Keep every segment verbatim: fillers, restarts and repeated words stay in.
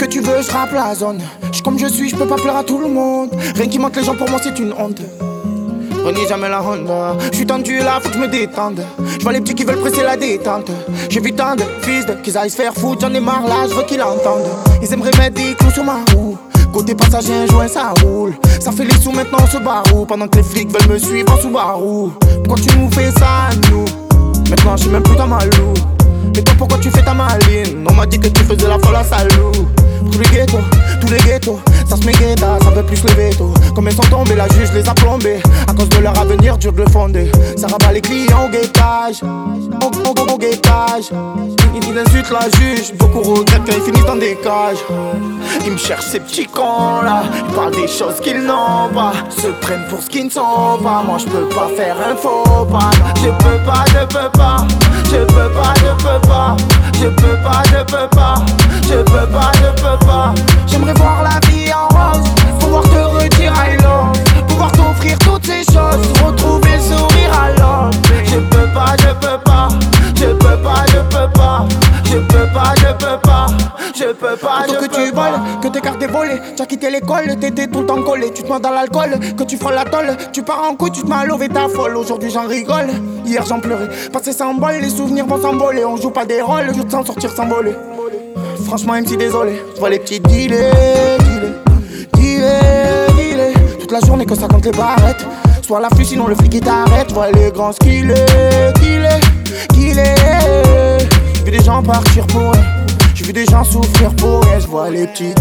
que tu veux, je rappe la zone. J'suis comme je suis, je peux pas plaire à tout le monde. Rien qui manque les gens, pour moi c'est une honte. Reniez jamais la Honda. J'suis tendu là, faut que j'me détende. J'vois les petits qui veulent presser la détente. J'ai vu tant de fils de qu'ils aillent se faire foutre. J'en ai marre là, j'veux qu'ils l'entendent. Ils aimeraient mettre des clous sur ma roue. Côté passager, un joint ça roule. Ça fait les sous maintenant on se barre. Pendant que les flics veulent me suivre en sous-barou. Pourquoi tu nous fais ça nous? Maintenant j'suis même plus dans ma loup. Mais toi pourquoi tu fais ta maline? On m'a dit que tu faisais la folle à salou. Tous les ghettos, tous les ghettos, ça se met guetta, ça veut plus se lever tôt. Comme ils sont tombés, la juge les a plombés. À cause de leur avenir, dur de le fonder. Ça rabat les clients au guettage, au, au, au guettage. Ils, ils insultent la juge, beaucoup regrettent quand ils finissent dans des cages. Ils me cherchent ces petits cons là, ils parlent des choses qu'ils n'ont pas, se prennent pour ce qu'ils ne sont pas. Moi je peux pas faire un faux pas. Je peux pas, je peux pas, je peux pas, je peux pas, je peux pas, je peux pas, je peux pas, je peux pas. J'aimerais voir la vie en rose, pouvoir te redire I love, pouvoir t'offrir toutes ces choses, retrouver le sourire à l'homme. Je peux pas, je peux pas, je peux pas, je peux pas, je peux pas, je peux pas, je peux pas, je peux pas. Que tu voles, que tes cartes volées, tu as quitté l'école, t'étais tout le temps collé, tu te mets dans l'alcool, que tu frôles la tôle, tu pars en couille, tu te mets à lever ta folle. Aujourd'hui j'en rigole, hier j'en pleurais, passé sans bol, les souvenirs vont s'envoler. On joue pas des rôles, juste sans sortir sans voler. Franchement M C désolé, je vois les petits dealers, dealers, dealers, dealers. Toute la journée que ça compte les barrettes. Soit la fuite sinon le flic il t'arrête. Vois les grands skillés, killés, killés. J'ai vu des gens partir pour rien, j'ai vu des gens souffrir pour rien. Je vois les petits,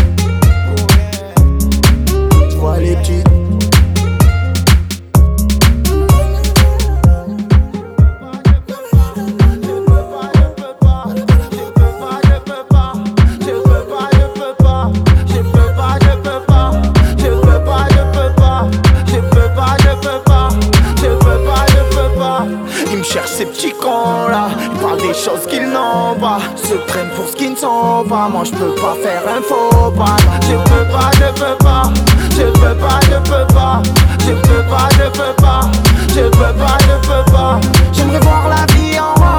je vois les petits. Cherche ces petits cons là, ils parlent des choses qu'ils n'ont pas, se prennent pour ce qu'ils ne sont pas. Moi je peux pas faire un faux pas. Je peux pas, je peux pas, je peux pas, je peux pas, je peux pas, je peux pas, je peux pas, je peux pas. J'aimerais voir la vie en rose,